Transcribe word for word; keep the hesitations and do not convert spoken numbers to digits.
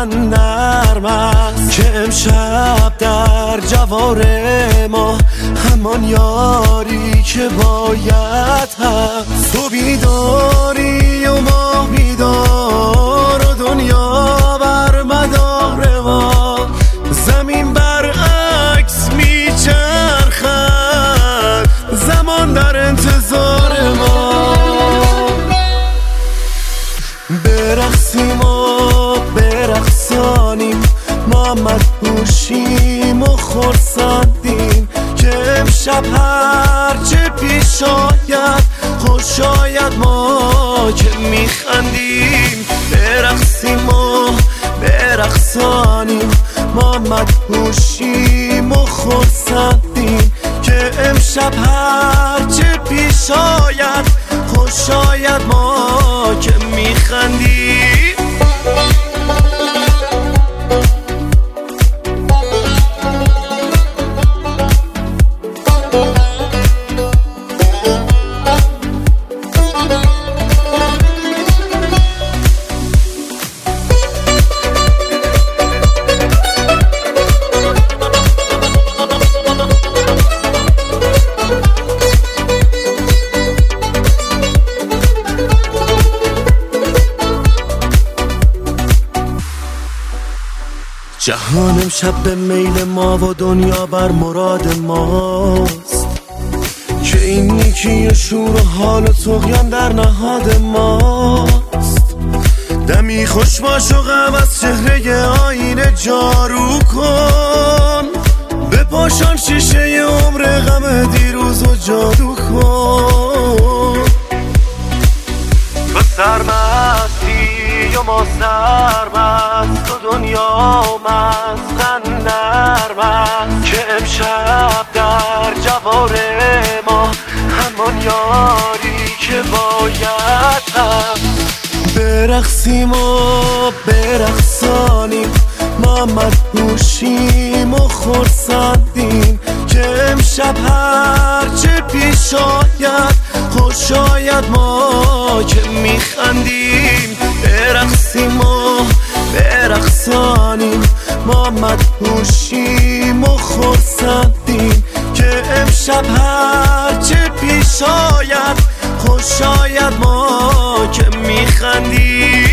لبخند نرم است که امشب در جوار ما همان یاری که باید هست. تو بیداری و ما بیدار و دنیا بر مدار ما، زمین برعکس میچرخد، زمان در انتظار ما. برقصیم و برقصانیم، ما مدهوشیم و خرسندیم که امشب هرچه پیش آید خوش آید، ما که میخندیم. برقصیم و برقصانیم، ما مدهوشیم و خرسندیم که امشب هرچه پیش آید خوش آید، ما که میخندیم. جهان امشب به میل ما و دنیا بر مراد ماست که این نیکی شور و حال و طغیان در نهاد ماست. دمی خوش باش و غم از چهره آینه جارو کن، بپاشان شیشه عمر غم دیروز و جادو کن. تو سرمستی و ما سرمست و دنیا مستن نرم است که امشب در جوار ما همان یاری که باید هست. برقصیم و برقصانیم، ما مدهوشیم و خرسندیم که امشب هرچه پیش آید خوش آید، ما که میخندیم. برقصیم و برقصانیم، ما مدهوشیم و خرسندیم که امشب هرچه پیش آید خوش آید، ما که میخندیم.